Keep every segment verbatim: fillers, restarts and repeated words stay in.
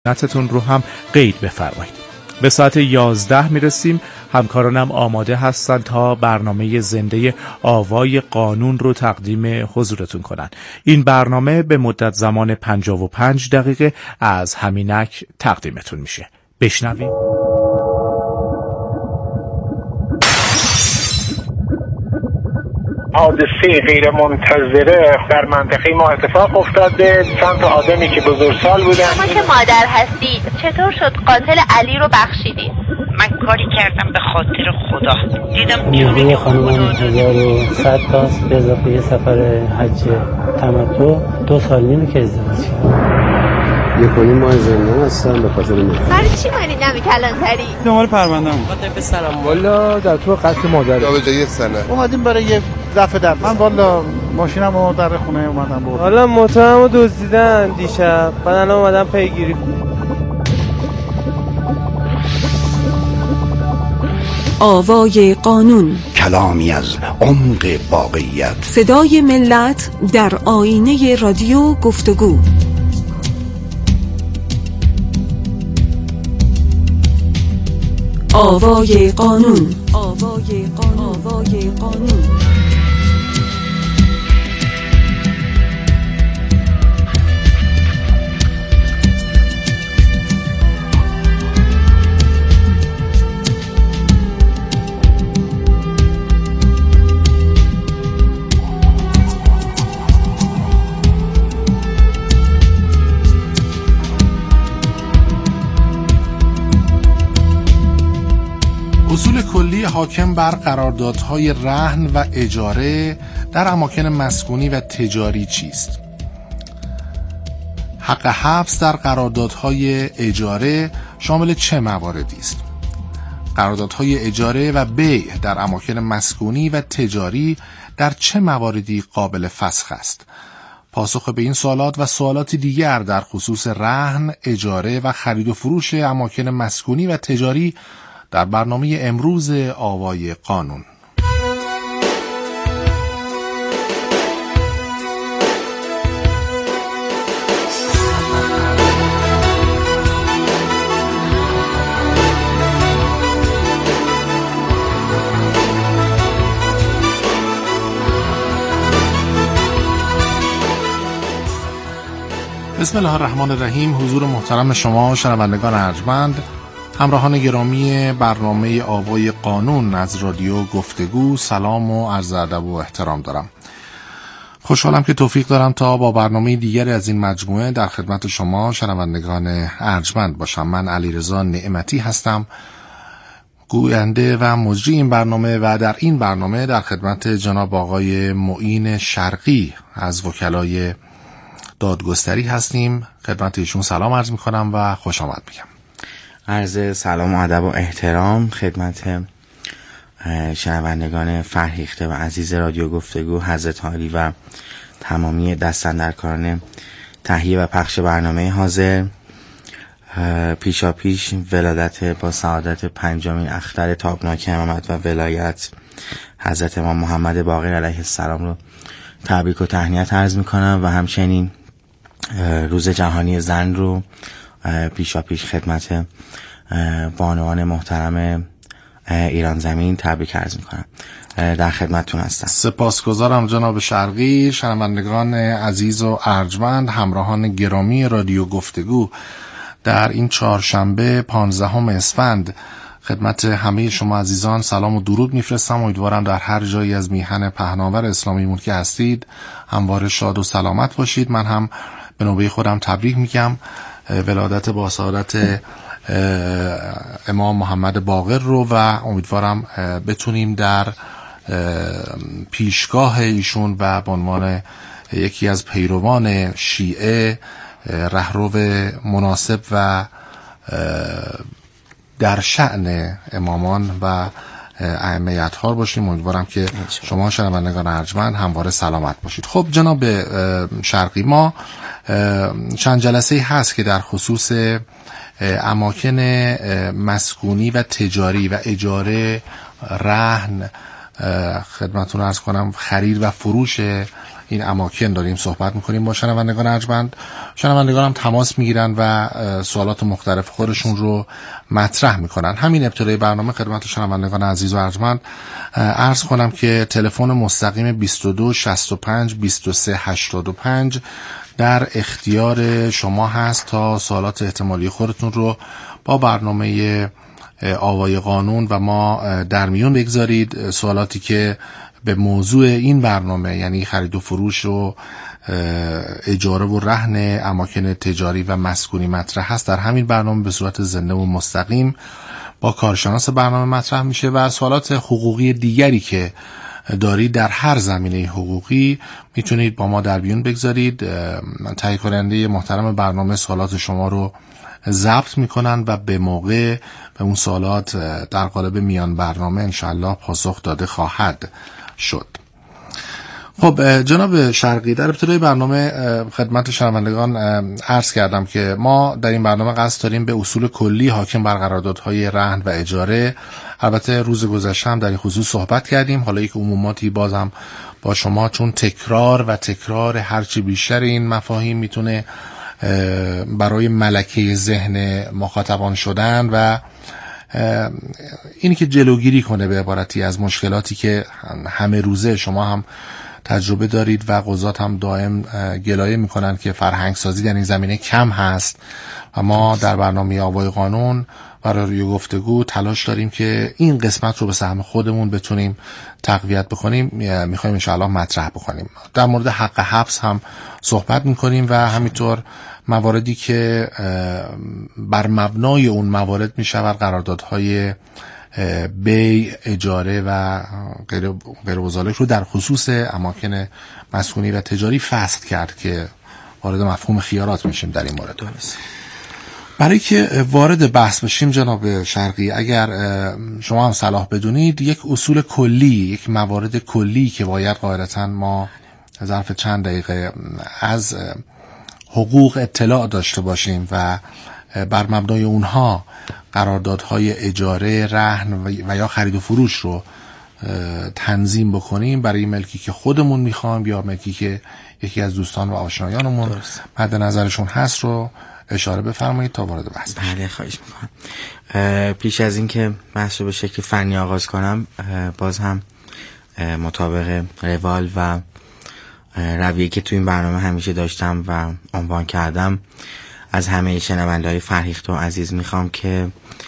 نتتون رو هم قید بفرمایید. به ساعت یازده میرسیم. همکارانم آماده هستن تا برنامه زنده آوای قانون رو تقدیم حضورتون کنن. این برنامه به مدت زمان پنجاه و پنج دقیقه از همینک تقدیمتون میشه. بشنویم. حادثه غیر منتظره در منطقه ما اتفاق افتاده. چند تا آدمی که بزرگسال بودن. شما که مادر هستید چطور شد قاتل علی رو بخشیدید؟ من کاری کردم به خاطر خدا. دیدم نیروی خانم هزار و صد تاست به اضافه یه سفر حج تمتع دو سال نیمه که ازدواج کردم. یک و نیم ماه زندان هستم به خاطر من. برای چی مانی نمی کلانتری؟ دنبال پرونده‌ام. خاطر پسرم. والا در تو قتل مادر. جا به جا یک سنه. اومدیم برای یه دفعه در. من والا ماشینمو در خونه اومدم برد. حالا موتورمو دزدیدن دیشب. بعد الان اومدم پیگیری. آوای قانون، کلامی از عمق واقعیت، صدای ملت در آینه رادیو گفتگو. آوای قانون، آوای قانون، آوای قانون. اصول کلی حاکم بر قراردادهای رهن و اجاره در اماکن مسکونی و تجاری چیست؟ حق حبس در قراردادهای اجاره شامل چه مواردی است؟ قراردادهای اجاره و بیع در اماکن مسکونی و تجاری در چه مواردی قابل فسخ است؟ پاسخ به این سوالات و سوالات دیگر در خصوص رهن، اجاره و خرید و فروش اماکن مسکونی و تجاری در برنامه امروز آوای قانون. بسم الله الرحمن الرحیم. حضور محترم شما شنوندگان ارجمند، همراهان گرامی برنامه آوای قانون از رادیو گفتگو، سلام و عرض ادب و احترام دارم. خوشحالم که توفیق دارم تا با برنامه دیگری از این مجموعه در خدمت شما شنوندگان ارجمند باشم. من علیرضا نعمتی هستم، گوینده و مجری این برنامه، و در این برنامه در خدمت جناب آقای معین شرقی از وکلای دادگستری هستیم. خدمت ایشون سلام عرض میکنم و خوش آمد میگم. عرض سلام و ادب و احترام خدمت شنوندگان فرهیخته و عزیز رادیو گفتگو، حضرت عالی و تمامی دستاندرکاران تهیه و پخش برنامه حاضر. پیشا پیش ولادت با سعادت پنجمین اختر تابناک امامت و ولایت حضرت امام محمد باقر علیه السلام رو تبریک و تهنیت عرض میکنم و همچنین روز جهانی زن رو پیشا پیش خدمت بانوان محترم ایران زمین تبریک عرض میکنم. در خدمتتون هستم. سپاسگزارم جناب شرقی. شنوندگان عزیز و ارجمند، همراهان گرامی رادیو گفتگو، در این چهارشنبه پانزدهم اسفند خدمت همه شما عزیزان سلام و درود میفرستم. امیدوارم در هر جایی از میهن پهناور اسلامیمون که هستید همواره شاد و سلامت باشید. من هم به نوبه خودم تبریک میگم ولادت با سعادت امام محمد باقر رو و امیدوارم بتونیم در پیشگاه ایشون و به عنوان یکی از پیروان شیعه رهرو مناسب و در شأن امامان و ائمه اطهار باشیم. امیدوارم که شما شنوندگان ارجمند همواره سلامت باشید. خب جناب شرقی، ما چند جلسه هست که در خصوص اماکن مسکونی و تجاری و اجاره، رهن، خدمتتون عرض کنم خرید و فروش این اماکن داریم صحبت میکنیم با شنوندگان ارجمند. شنوندگان هم تماس میگیرن و سوالات مختلف خودشون رو مطرح میکنن. همین ابتدای برنامه خدمت شنوندگان عزیز و ارجمند عرض کنم که تلفن مستقیم بیست و دو شصت و پنج بیست و سه هشتاد و پنج در اختیار شما هست تا سوالات احتمالی خودتون رو با برنامه آوای قانون و ما در میون بگذارید. سوالاتی که به موضوع این برنامه یعنی خرید و فروش و اجاره و رهن اماکن تجاری و مسکونی مطرح هست در همین برنامه به صورت زنده و مستقیم با کارشناس برنامه مطرح میشه و سوالات حقوقی دیگری که دارید در هر زمینه حقوقی میتونید با ما در میون بگذارید. تهیه کننده محترم برنامه سوالات شما رو ضبط میکنن و به موقع به اون سوالات در قالب میان برنامه انشالله پاسخ داده خواهد شد. خب جناب شرقی، در ابتدای برنامه خدمت شنوندگان عرض کردم که ما در این برنامه قصد داریم به اصول کلی حاکم بر قراردادهای رهن و اجاره، البته روز گذشته هم در این خصوص صحبت کردیم، حالا یک عموماتی بازم با شما، چون تکرار و تکرار هرچی بیشتر این مفاهیم میتونه برای ملکه ذهن مخاطبان شدن و اینی که جلوگیری کنه به عبارتی از مشکلاتی که همه روزه شما هم تجربه دارید و قضات هم دائم گلایه میکنن که فرهنگ سازی در این زمینه کم هست و ما در برنامه آوای قانون و رادیو گفتگو تلاش داریم که این قسمت رو به سهم خودمون بتونیم تقویت بکنیم. میخوایم انشاءالله مطرح بکنیم. در مورد حق حبس هم صحبت میکنیم و همینطور مواردی که بر مبنای اون موارد میشود قراردادهای بی، اجاره و غیر غیر و ذالک رو در خصوص اماکن مسکونی و تجاری فصل کرد که وارد مفهوم خیارات میشیم در این مورد. درست. برای که وارد بحث بشیم جناب شرقی، اگر شما هم صلاح بدونید یک اصول کلی، یک موارد کلی که باید قاعدتاً ما ظرف چند دقیقه از حقوق اطلاع داشته باشیم و بر مبنای اونها قراردادهای اجاره، رهن و یا خرید و فروش رو تنظیم بکنیم برای ملکی که خودمون میخوایم یا ملکی که یکی از دوستان و آشنایانمون مد نظرشون هست رو اشاره بفرمایید تا وارد بحث بشیم. بله خواهش میکنم. پیش از این که بحث رو به شکل فنی آغاز کنم، باز هم مطابق روال و رویه‌ای که تو این برنامه همیشه داشتم و عنوان کردم، از همه شنونده‌های فرهیخته و عزیز میخوام که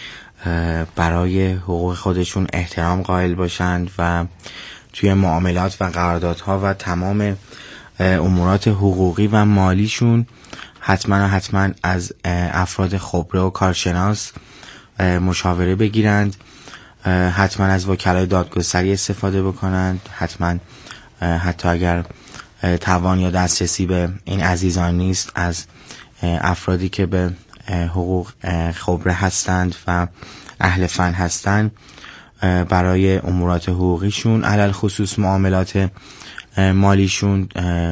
برای حقوق خودشون احترام قائل باشند و توی معاملات و قراردادها و تمام امورات حقوقی و مالیشون حتما و حتما از افراد خبره و کارشناس مشاوره بگیرند، حتما از وکلای دادگستری استفاده بکنند، حتما حتی اگر توان یا دسترسی به این عزیزان نیست از افرادی که به حقوق خبره هستند و اهل فن هستند برای امورات حقوقیشون، علل خصوص معاملات مالیشون،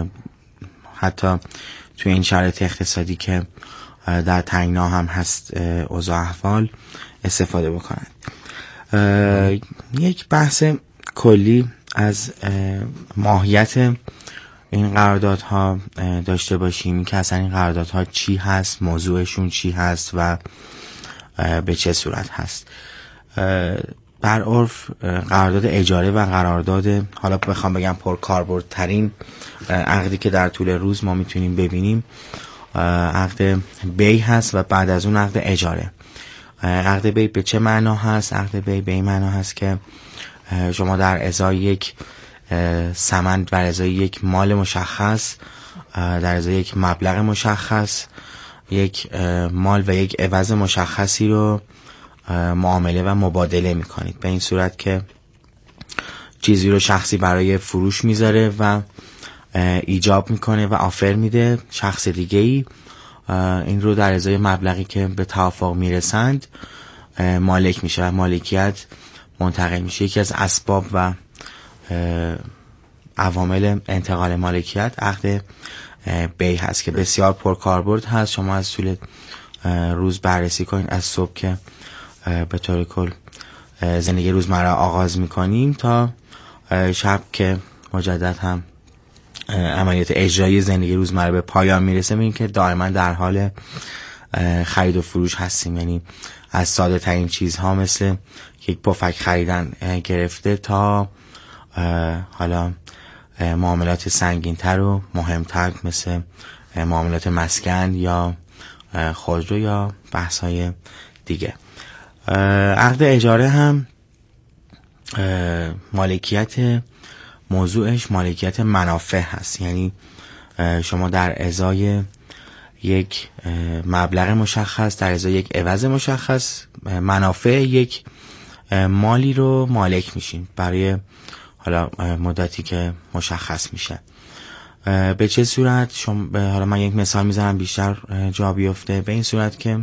حتی توی این شرایط اقتصادی که در تنگنا هم هست اوضاع احوال استفاده بکنند. یک بحث کلی از ماهیت این قراردادها داشته باشیم، این که اصلا این قراردادها چی هست، موضوعشون چی هست و به چه صورت هست. بر عرف قرارداد اجاره و قرارداد، حالا بخوام بگم پرکاربردترین عقدی که در طول روز ما میتونیم ببینیم، عقد بی هست و بعد از اون عقد اجاره. عقد بی به چه معنا هست؟ عقد بی به این معنا هست که شما در ازای یک ثمن، در ازای یک مال مشخص، در ازای یک مبلغ مشخص، یک مال و یک عوض مشخصی رو معامله و مبادله میکنید، به این صورت که چیزی رو شخصی برای فروش میذاره و ایجاب میکنه و آفر میده، شخص دیگه ای این رو در ازای مبلغی که به توافق میرسند مالک میشه و مالکیت منتقل میشه. یکی از اسباب و عوامل انتقال مالکیت عقد بی هست که بسیار پرکاربرد هست. شما از طول روز بررسی کنید، از صبح که به طور کل زندگی روزمره آغاز میکنیم تا شب که مجدد هم عملیات اجرایی زندگی روزمره به پایان میرسه، میبینیم که دائما در حال خرید و فروش هستیم. یعنی از ساده ترین چیزها مثل یک پفک خریدن گرفته تا حالا معاملات سنگین‌تر و مهمتر مثل معاملات مسکن یا خودرو یا بحث‌های دیگه. عقد اجاره هم مالکیت موضوعش مالکیت منافع هست. یعنی شما در ازای یک مبلغ مشخص، در ازای یک عوض مشخص، منافع یک مالی رو مالک میشین برای حالا مدتی که مشخص میشه. به چه صورت؟ شما حالا من یک مثال میزنم بیشتر جا بیفته. به این صورت که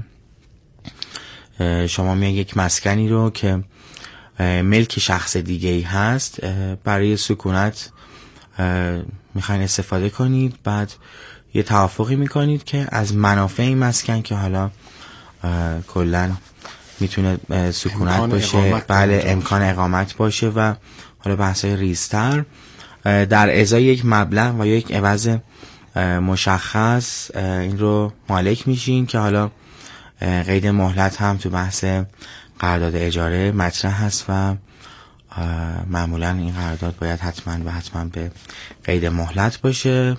شما میان یک مسکنی رو که ملک شخص دیگه ای هست برای سکونت میخواین استفاده کنید، بعد یه توافقی میکنید که از منافع این مسکن که حالا کلن میتونه سکونت باشه، بله امکان اقامت باشه و حالا بحثای ریزتر، در ازای یک مبلغ و یک عوض مشخص این رو مالک میشین که حالا قید مهلت هم تو بحث قرارداد اجاره مطرح هست و معمولا این قرارداد باید حتما و حتما به قید مهلت باشه.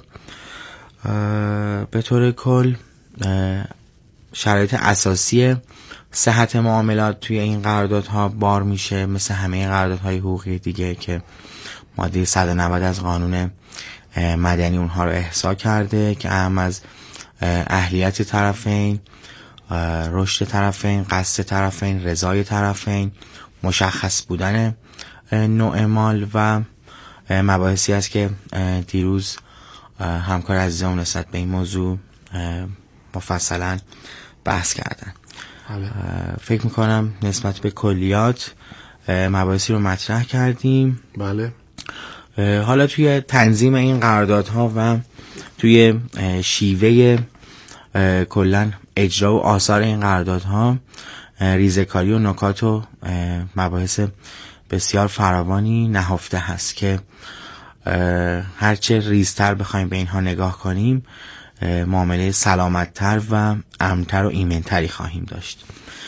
به طور کل شرایط اساسی صحت معاملات توی این قراردادها بار میشه مثل همه قراردادهای حقوقی دیگه که ماده صد و نود از قانون مدنی اونها رو احصا کرده که اهم از اهلیت طرفین، رشد طرفین، قصد طرفین، رضای طرفین، مشخص بودن نوع مال و مباحثی است که دیروز همکار عزیزمون نسبت به این موضوع مفصلا بحث کردن. فکر میکنم نسبت به کلیات مباحثی رو مطرح کردیم. بله. حالا توی تنظیم این قراردادها و توی شیوه کلن اجرا و آثار این قراردادها ریزکاری و نکات و مباحث بسیار فراوانی نهفته هست که هرچه ریزتر بخوایم به اینها نگاه کنیم معامله سلامتتر و امنتر و ایمنتری خواهیم داشت.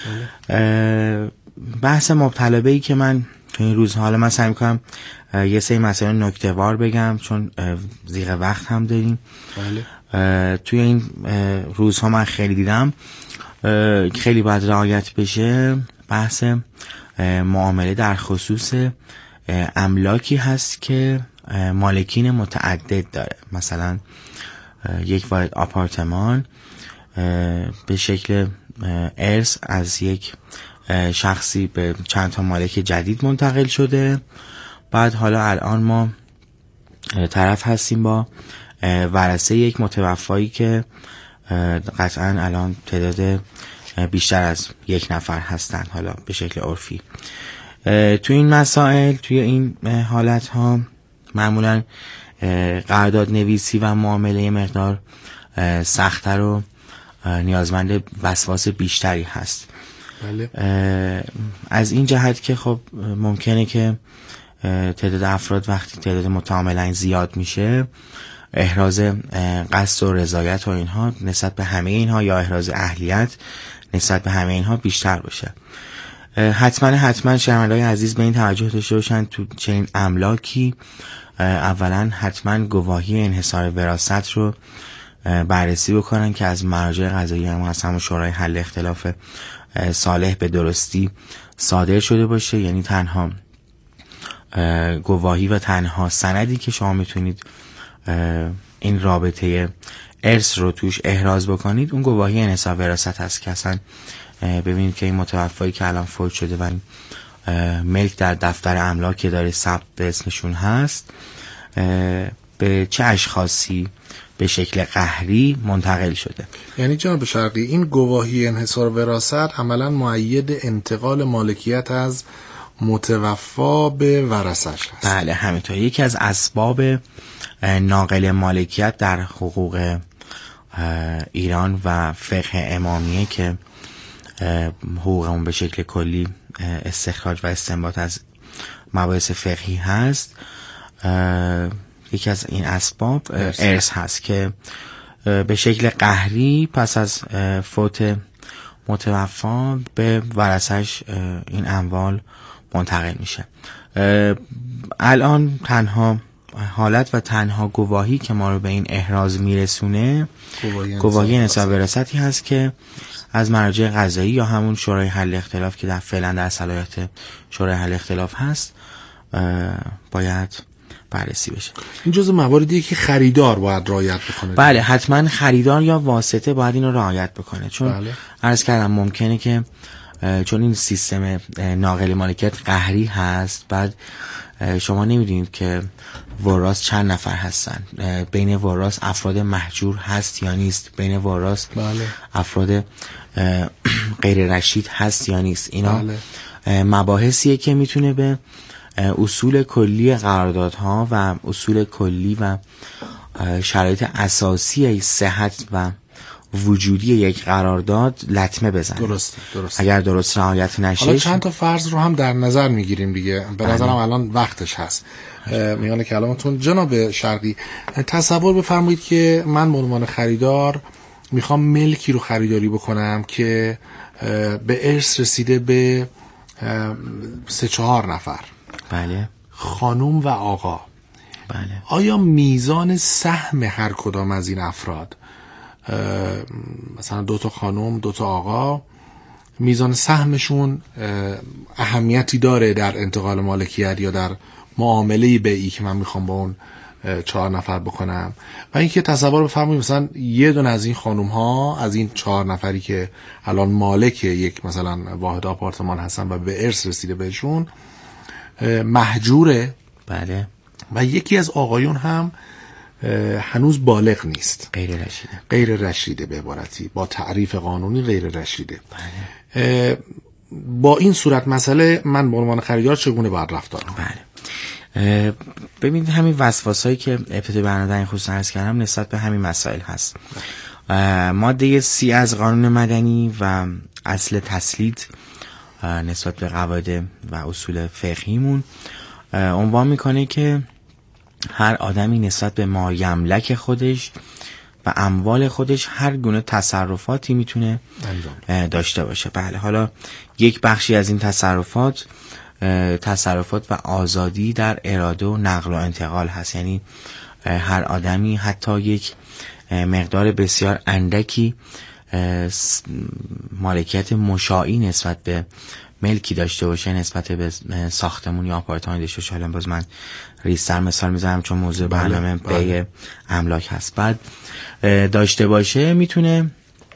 بحث مبتلبه‌ای که من تو این روزها، حالا من سعی می‌کنم یه سری مسائل نکته‌وار بگم چون زیغ وقت هم داریم. بله. توی این روزها من خیلی دیدم خیلی باید رعایت بشه بحث معامله در خصوص املاکی هست که مالکین متعدد داره. مثلا یک واحد آپارتمان به شکل ارث از یک شخصی به چند تا مالک جدید منتقل شده، بعد حالا الان ما طرف هستیم با ورثه یک متوفایی که قطعا الان تعداد بیشتر از یک نفر هستند حالا به شکل عرفی. توی این مسائل، توی این حالت ها معمولا قرارداد نویسی و معامله مقدار سخت‌تر و نیازمند وسواس بیشتری هست. بله. از این جهت که خب ممکنه که تعداد افراد وقتی تعداد متعاملین زیاد میشه احراز قصد و رضایت و اینها نسبت به همه اینها یا احراز اهلیت نسبت به همه اینها بیشتر باشه. حتما حتما شنوندگان عزیز به این توجه داشته باشن تو چنین املاکی اولا حتما گواهی انحصار وراثت رو بررسی بکنن که از مراجع قضایی هم از همون شورای حل اختلاف صالح به درستی صادر شده باشه. یعنی تنها گواهی و تنها سندی که شما میتونید این رابطه ارث رو توش احراز بکنید اون گواهی انحصار وراثت هست که اصلا ببینید که این متوفایی که الان فوت شده و ملک در دفتر املاک که داره ثبت به اسمشون هست به چه اشخاصی به شکل قهری منتقل شده. یعنی جناب شرقی این گواهی انحصار وراثت عملا مؤید انتقال مالکیت از متوفا به ورثه‌اش هست. بله همینطور. یکی از اسباب ناقل مالکیت در حقوق ایران و فقه امامیه که حقوقمون به شکل کلی استخراج و استنباط از مباحث فقهی هست یکی از این اسباب ارث هست که به شکل قهری پس از فوت متوفا به ورثش این اموال منتقل میشه. الان تنها حالت و تنها گواهی که ما رو به این احراز میرسونه گواهی نسبت به وراثتی هست که از مراجع قضایی یا همون شورای حل اختلاف که در فعلا در صلاحیت شورای حل اختلاف هست باید بررسی بشه. این جزء مواردیه که خریدار باید رعایت بکنه. بله حتما خریدار یا واسطه باید اینو رعایت بکنه، چون بله. عرض کردم ممکنه که چون این سیستم ناقل مالکیت قهری هست، بعد شما نمیدونید که وراث چند نفر هستن، بین وراث افراد محجور هست یا نیست، بین وراث بله. افراد غیر رشید هست یا نیست. اینا بله. مباحثیه که میتونه به اصول کلی قراردادها و اصول کلی و شرایط اساسی صحت و وجودی یک قرارداد لطمه بزنه. درست درست. اگر درست رعایت نشه. حالا چند تا فرض رو هم در نظر میگیریم دیگه. به نظرم الان وقتش هست. میان کلامتون جناب شرقی، تصور بفرمایید که من به عنوان خریدار میخوام ملکی رو خریداری بکنم که به ارث رسیده به سه چهار نفر. بله. خانوم و آقا. بله. آیا میزان سهم هر کدام از این افراد، مثلا دو تا خانوم دو تا آقا، میزان سهمشون اهمیتی داره در انتقال مالکیت یا در معامله بیعی که من میخوام با اون چهار نفر بکنم؟ و اینکه تصور بفرمایید مثلا یه دونه از این خانوم ها از این چهار نفری که الان مالک یک مثلا واحد آپارتمان هستن و به ارث رسیده بهشون محجوره. بله. و یکی از آقایون هم هنوز بالغ نیست، غیر رشیده غیر رشیده به عبارتی با تعریف قانونی غیر رشیده. بله. با این صورت مسئله من به عنوان خریدار چگونه باید رفتار کنم؟ بله. ببینید همین وسواسایی که ابتدای برنامه در این خصوص عرض کردم نسبت به همین مسائل هست. ماده سی از قانون مدنی و اصل تسلید نسبت به قواعد و اصول فقهیمون عنوان میکنه که هر آدمی نسبت به ما یملک خودش و اموال خودش هر گونه تصرفاتی میتونه داشته باشه. بله. حالا یک بخشی از این تصرفات تصرفات و آزادی در اراده و نقل و انتقال هست، یعنی هر آدمی حتی یک مقدار بسیار اندکی مالکیت مشاعی نسبت به ملکی داشته باشه، نسبت به ساختمون یا آپارتمانی داشته باشه. حالا باز من ریزتر مثال میزنم چون موضوع برنامه بیع املاک هست. بعد داشته باشه میتونه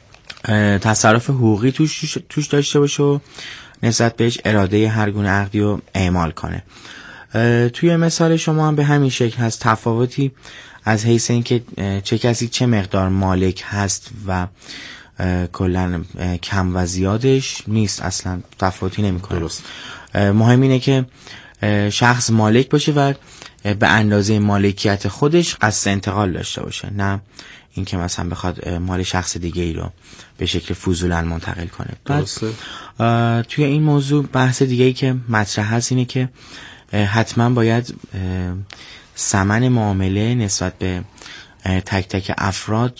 تصرف حقوقی توش توش داشته باشه و نسبت بهش اراده هر گونه عقدی رو اعمال کنه. توی مثال شما هم به همین شکل هست. تفاوتی از حیث اینکه چه کسی چه مقدار مالک هست و کلا کم و زیادش نیست، اصلا تفاوتی نمیکنه. درست. مهم اینه که شخص مالک باشه و به اندازه مالکیت خودش قصد انتقال داشته باشه، نه اینکه مثلا بخواد مال شخص دیگه ای رو به شکل فضولا منتقل کنه. درسته. توی این موضوع بحث دیگه ای که مطرح هست اینه که حتما باید ثمن معامله نسبت به تک تک افراد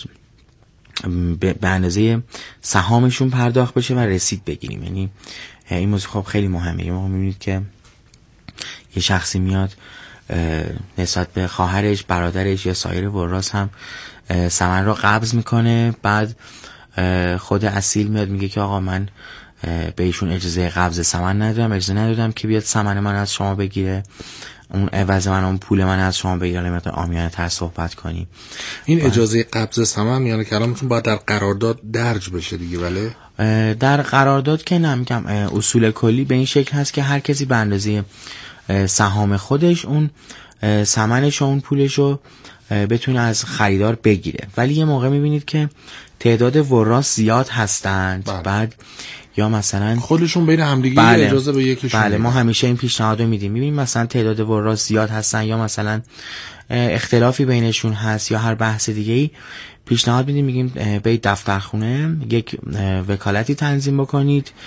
به اندازه سهامشون پرداخت بشه و رسید بگیریم. یعنی این موضوع خب خیلی مهمه. ما می‌بینید که یه شخصی میاد نسبت به خواهرش، برادرش یا سایر وراث هم ثمن رو قبض میکنه، بعد خود اصیل میاد میگه که آقا من به ایشون اجازه قبض ثمن ندادم، اجازه ندادم که بیاد ثمن من از شما بگیره، اون عوض من اون پول من از شما بگیره. نمیتونه عامیانه تر صحبت کنیم. این اجازه قبض ثمن یعنی کلامتون باید در قرارداد درج بشه دیگه؟ بله. در قرارداد که نمیگم، اصول کلی به این شکل هست که هر کسی به اندازه سهام خودش اون ثمنش و اون پولشو بتونه از خریدار بگیره. ولی یه موقع میبینید که تعداد وراث زیاد هستند. بله. بعد یا مثلا خودشون بین همدیگه بله. اجازه به یکیشون. بله. ما همیشه این پیشنهاد رو میدیم. میبینیم مثلا تعداد وراث زیاد هستن یا مثلا اختلافی بینشون هست یا هر بحث دیگه‌ای، پیشنهاد میدیم میگیم برید دفترخونه یک وکالتی تنظیم بکنید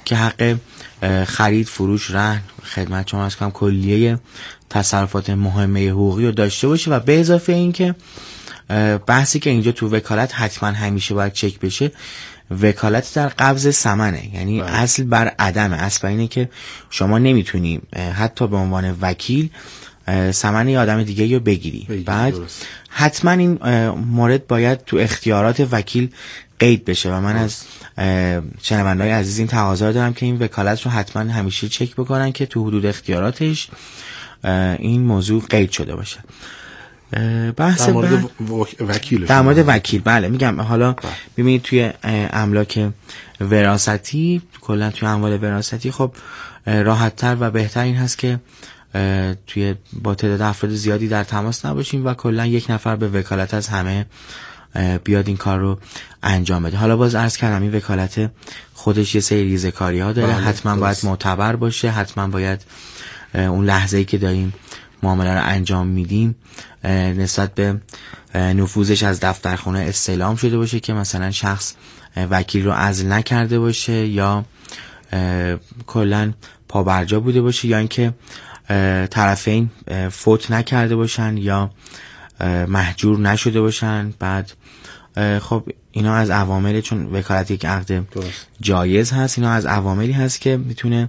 که حق خرید، فروش، رهن، خدمت شما از کنم کلیه تصرفات مهمه حقوقی رو داشته باشه و به اضافه این که بحثی که اینجا تو وکالت حتما همیشه باید چک بشه، وکالت در قبض ثمنه، یعنی باید. اصل بر عدمه، اصل بر اینه که شما نمیتونی حتی به عنوان وکیل ثمن یه آدم دیگه رو بگیری, بگیری بعد درست. حتما این مورد باید تو اختیارات وکیل قید بشه و من درست. از شنونده‌های عزیز این تقاضا دارم که این وکالت رو حتما همیشه چک بکنن که تو حدود اختیاراتش این موضوع قید شده باشه. بحث در مورد وکیل در مورد وکیل بله میگم. حالا ببینید توی املاک وراثتی، کلا توی اموال وراثتی خب راحت تر و بهتر این هست که توی با تعداد افراد زیادی در تماس نباشیم و کلا یک نفر به وکالت از همه بیاد این کار رو انجام بده. حالا باز عرض کردم این وکالت خودش یه سری ریزکاری ها داره، حتما باید معتبر باشه، حتما باید اون لحظه‌ای که داریم معامله رو انجام میدیم نسبت به نفوذش از دفترخونه استعلام شده باشه که مثلا شخص وکیل رو عزل نکرده باشه یا کلا پابرجا بوده باشه یا اینکه طرفین فوت نکرده باشن یا محجور نشده باشن. بعد خب اینا از عوامل، چون وکالت یک عقد جایز هست، اینا از عواملی هست که میتونه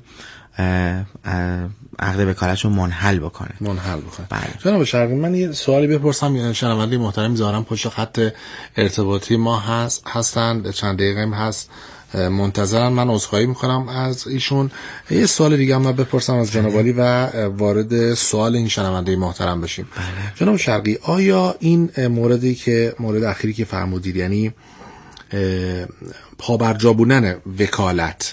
عقد وکالت رو منحل بکنه منحل بکنه بله. جناب شرقی، من یه سوالی بپرسم، شنونده محترم زارم پشت خط ارتباطی ما هست هستند چند دقیقه هم هست منتظرن، من عذرخواهی میکنم از ایشون. یه سوال دیگه هم من بپرسم از جناب عالی و وارد سوال این شنونده محترم بشیم. بله. جناب شرقی، آیا این موردی که مورد اخیری که فرمودید، یعنی پابرجا بودن وکالت،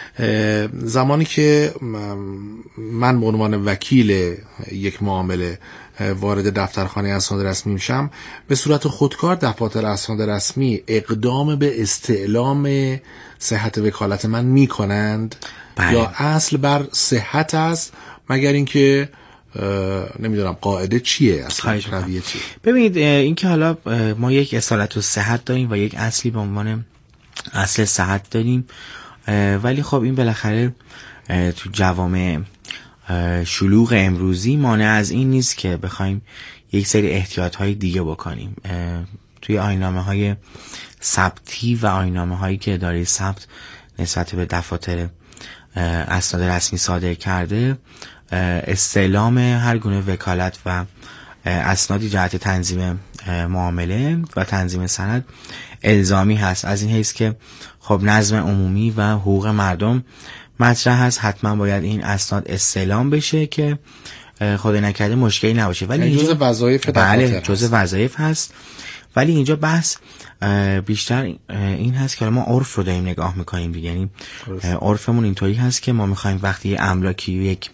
زمانی که من به عنوان وکیل یک معامله وارد دفترخانه اسناد رسمی میشم، به صورت خودکار دفاتر اسناد رسمی اقدام به استعلام صحت وکالت من میکنند بله. یا اصل بر صحت است، مگر اینکه نمیدونم قاعده چیه اصلا رویه چیه؟ ببینید این که حالا ما یک اصالت و صحت داریم و یک اصلی به عنوان اصل صحت داریم، ولی خب این بالاخره تو جوامع شلوغ امروزی مانع از این نیست که بخوایم یک سری احتیاط های دیگه بکنیم. توی آیین‌نامه های ثبتی و آیین‌نامه هایی که اداره ثبت نسبت به دفاتر اسناد رسمی صادر کرده، استعلام هر گونه وکالت و اسنادی جهت تنظیم معامله و تنظیم سند الزامی هست، از این حیث که خب نظم عمومی و حقوق مردم مطرح هست، حتما باید این اسناد استعلام بشه که خدای نکرده مشکلی نباشه. ولی اینجا جزء وظایف بله جزء وظایف هست، ولی اینجا بحث بیشتر این هست که ما عرف رو داریم نگاه میکنیم دیگه. یعنی عرفمون اینطوری هست که ما میخوایم وقتی یه املاکی یک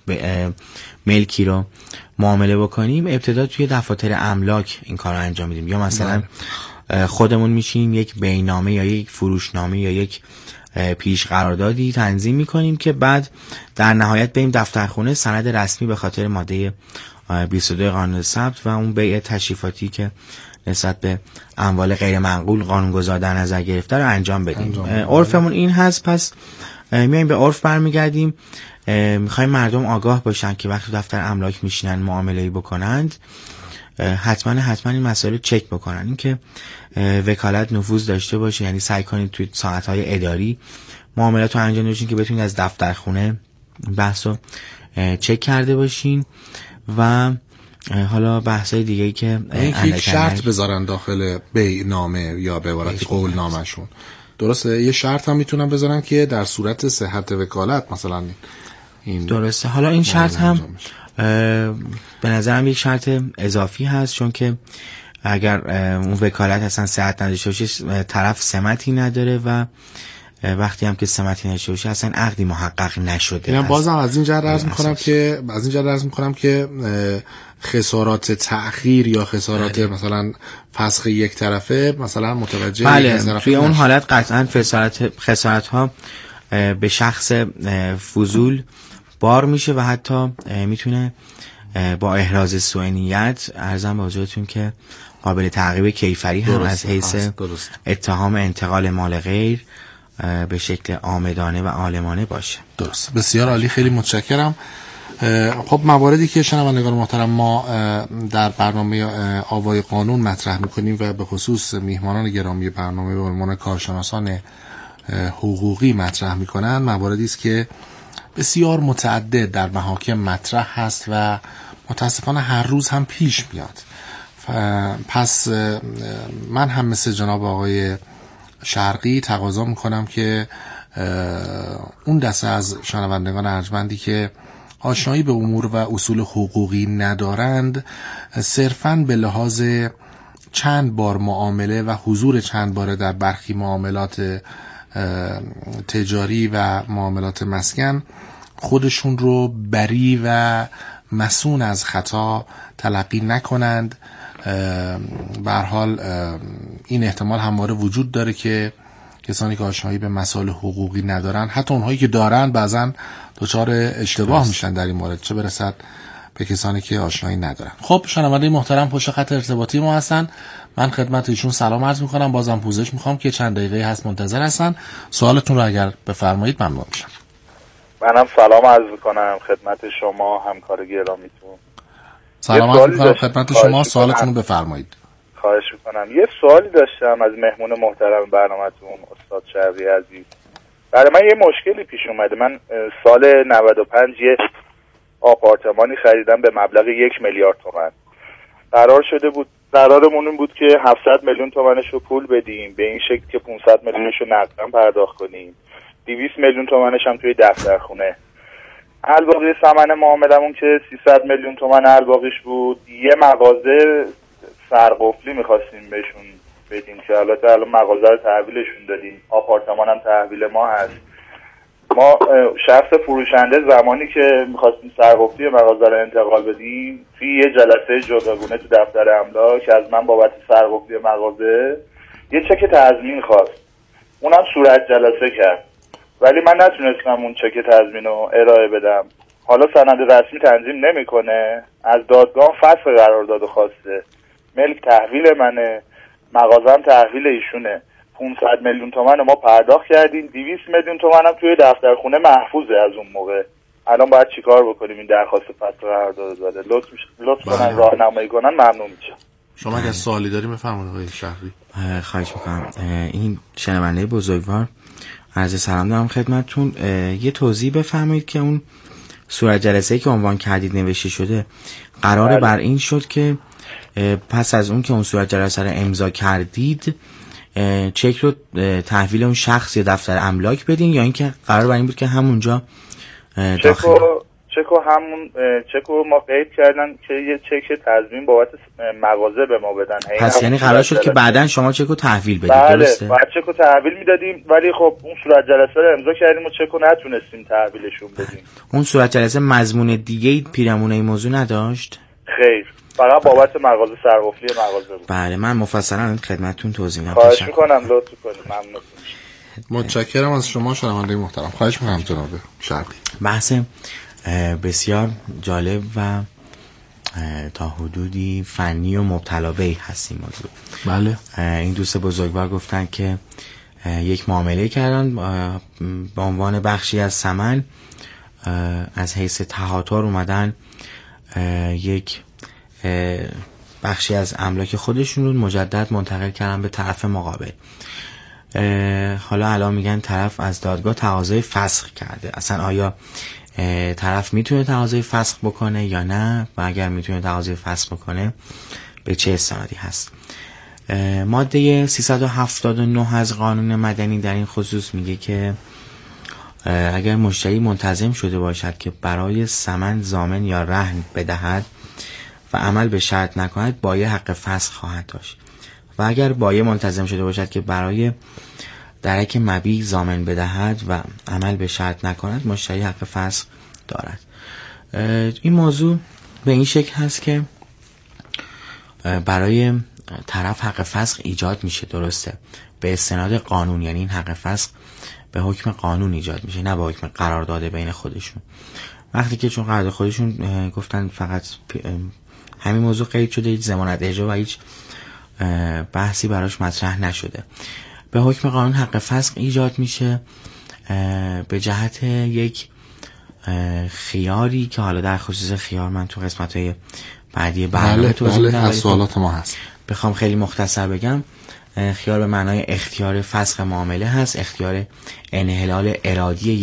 ملکی رو معامله بکنیم، ابتدا توی دفاتر املاک این کار رو انجام میدیم، یا مثلا خودمون میشینیم یک بیعنامه یا یک فروشنامه یا یک پیش قراردادی تنظیم میکنیم که بعد در نهایت بریم دفترخونه سند رسمی به خاطر ماده بیست و دو قانون ثبت و اون بیع تشریفاتی که نسبت به اموال غیر منقول قانونگذار در نظر گرفته رو انجام بدیم. عرفمون این هست، پس میایم به عرف برمیگردیم، میخوایم مردم آگاه باشن که وقتی دفتر املاک میشینن معامله‌ای بکنند حتما حتما این مسائل رو چک بکنن، این که وکالت نفوذ داشته باشه، یعنی سعی کنید توی ساعت‌های اداری معاملات رو انجام بدین که بتونید از دفترخونه بحث رو چک کرده باشین. و حالا بحثای دیگه‌ای که یک شرط بذارن داخل بیعنامه یا به عبارتی قول نامشون، درسته؟ یه شرط هم میتونن بذارن که در صورت صحت وکالت مثلا این درسته. حالا این شرط هم به نظرم یک شرط اضافی هست، چون که اگر اون وکالت اصلا صحت نداشته باشه طرف سمتی نداره و وقتی هم که سمتی نشده باشه اصلا عقدی محقق نشده. یعنی بازم از این جهت عرض می‌کنم که از این جهت عرض می‌کنم که خسارات تأخیر یا خسارات بله. مثلا فسخ یک طرفه مثلا متوجه بله توی اون حالت قطعا خسارت خسارت ها به شخص فضول بار میشه و حتی میتونه با احراز سوء نیت عرضم به حضورتون که قابل تعقیب کیفری هم از حیث اتهام انتقال مال غیر به شکل عامدانه و عالمانه باشه. درست، بسیار عالی، خیلی متشکرم. خب مواردی که شنوندگان محترم ما در برنامه آوای قانون مطرح میکنیم و به خصوص میهمانان گرامی برنامه به عنوان کارشناسان حقوقی مطرح میکنن، مواردی است که بسیار متعدد در محاکم مطرح هست و متاسفانه هر روز هم پیش میاد. پس من هم مثل جناب آقای شرقی تقاضا میکنم که اون دسته از شنوندگان ارجمندی که آشنایی به امور و اصول حقوقی ندارند، صرفاً به لحاظ چند بار معامله و حضور چند باره در برخی معاملات تجاری و معاملات مسکن خودشون رو بری و مسون از خطا تلقی نکنند. به هر حال این احتمال همواره وجود داره که کسانی که آشنایی به مسائل حقوقی ندارن، حتی اونهایی که دارن، بعضن دچار اشتباه میشن در این مورد، چه برسد به کسانی که آشنایی ندارن. خب شنونده محترم پشت خط ارتباطی ما هستن، من خدمت ایشون سلام عرض میکنم، بازم پوزش میخوام که چند دقیقه هست منتظر هستن. سوالتون رو اگر بفرمایید ممنون میشم. منم سلام عرض میکنم خدمت شما همکار گرامیتون. سلام عرض میکنم خدمت شما، سوالتون رو بفرمایید. خواهش میکنم. یه سوالی داشتم از مهمون محترم برنامه‌تون استاد شرقی عزیز. برای من یه مشکلی پیش اومده. من سال نود و پنج یه آپارتمانی خریدم به مبلغ یک میلیارد تومان. قرار شده بود قرارمون این بود که هفتصد میلیون تومانش رو پول بدیم، به این شکل که پانصد میلیونش رو نقداً پرداخت کنیم، دویست میلیون تومانش هم توی دفترخونه. الباقی ثمن معاملمون که سیصد میلیون تومان الباقیش بود، یه مغازه سرقفلی می‌خواستیم بهشون بدیم که البته الان مغازه رو تحویلشون دادیم، آپارتمان هم تحویل ما هست. ما شخص فروشنده زمانی که می‌خواستیم سرقفلی مغازه رو انتقال بدیم، توی یه جلسه جداگونه تو دفتر املاک از من بابت سرقفلی مغازه یه چک تضمین خواست. اونم صورت جلسه کرد، ولی من نتونستم اون چک تضمین رو ارائه بدم. حالا سند رسمی تنظیم نمیکنه، از دادگاه فسخ قرارداد خواسته، ملک تحویل منه، مغازم تحویل ایشونه. پانصد میلیون تومان ما پرداخت کردیم، دویست میلیون تومان هم توی دفترخونه محفوظه از اون موقع. الان باید چیکار بکنیم این درخواست فسخ قرارداد داده؟ لطف لطف کنن راهنمایی کنن، ممنون میشم. شما اگه سوالی داری بفرمایید آقای شهری. خواهش میکنم. این شنونده بزرگوار عرض سلام دارم خدمتتون. یه توضیح بفرمایید که اون صورت جلسه‌ای که عنوان کردید نوشته شده قراره بر این شد که پس از اون که اون صورت جلسه رو امضا کردید چک رو تحویل اون شخص یا دفتر املاک بدین، یا اینکه قرار بر این بود که همونجا داخل چکو همون چکو ما قید کردن که یه چک تضمین بابت مغازه به ما بدن. پس یعنی قرار شد که بعدن شما چکو تحویل بدید؟ بله، درسته؟ بعد چکو تحویل میدادیم، ولی خب اون صورت جلسه رو امضا کردیم و چکو نتونستیم تحویلشون بدیم. اون صورت جلسه مضمون دیگه پیرامون این موضوع نداشت؟ خیر، فقط بابت مغازه سرقفلی مغازه بود. بله، من مفصلا خدمتتون توضیح میدم. خواهش میکنم لطف کنید، ممنون. متشکرم از شما شنونده محترم. خواهش میکنم جناب شرقی. بحث بسیار جالب و تا حدودی فنی و مبتلا به هست این موضوع. بله. این دوست بزرگوار گفتن که یک معامله کردن به عنوان بخشی از ثمن، از حیث تهاتر اومدن یک بخشی از املاک خودشون رو مجدد منتقل کردن به طرف مقابل. حالا الان میگن طرف از دادگاه تقاضای فسخ کرده. اصلا آیا طرف میتونه تقاضای فسخ بکنه یا نه، و اگر میتونه تقاضای فسخ بکنه به چه استنادی هست؟ ماده سیصد و هفتاد و نه از قانون مدنی در این خصوص میگه که اگر مشتری منتظم شده باشد که برای ثمن ضامن یا رهن بدهد و عمل به شرط نکند، بایع حق فسخ خواهد داشت، و اگر بایع منتظم شده باشد که برای درک مبیع ضامن بدهد و عمل به شرط نکند، مشتری حق فسخ دارد. این موضوع به این شکل هست که برای طرف حق فسخ ایجاد میشه، درسته، به استناد قانون، یعنی این حق فسخ به حکم قانون ایجاد میشه، نه به حکم قرارداد بین خودشون. وقتی که چون قرارداد خودشون گفتن فقط همین موضوع قید شده، هیچ ضمانت اجرا و هیچ بحثی براش مطرح نشده. به حکم قانون حق فسخ ایجاد میشه به جهت یک خیاری که حالا در خصوص خیار من تو قسمت‌های بعدی برنامه توضیح میدم. بله، سوالات ما هست. بخوام خیلی مختصر بگم، خیار به معنای اختیار فسخ معامله هست، اختیار انحلال ارادی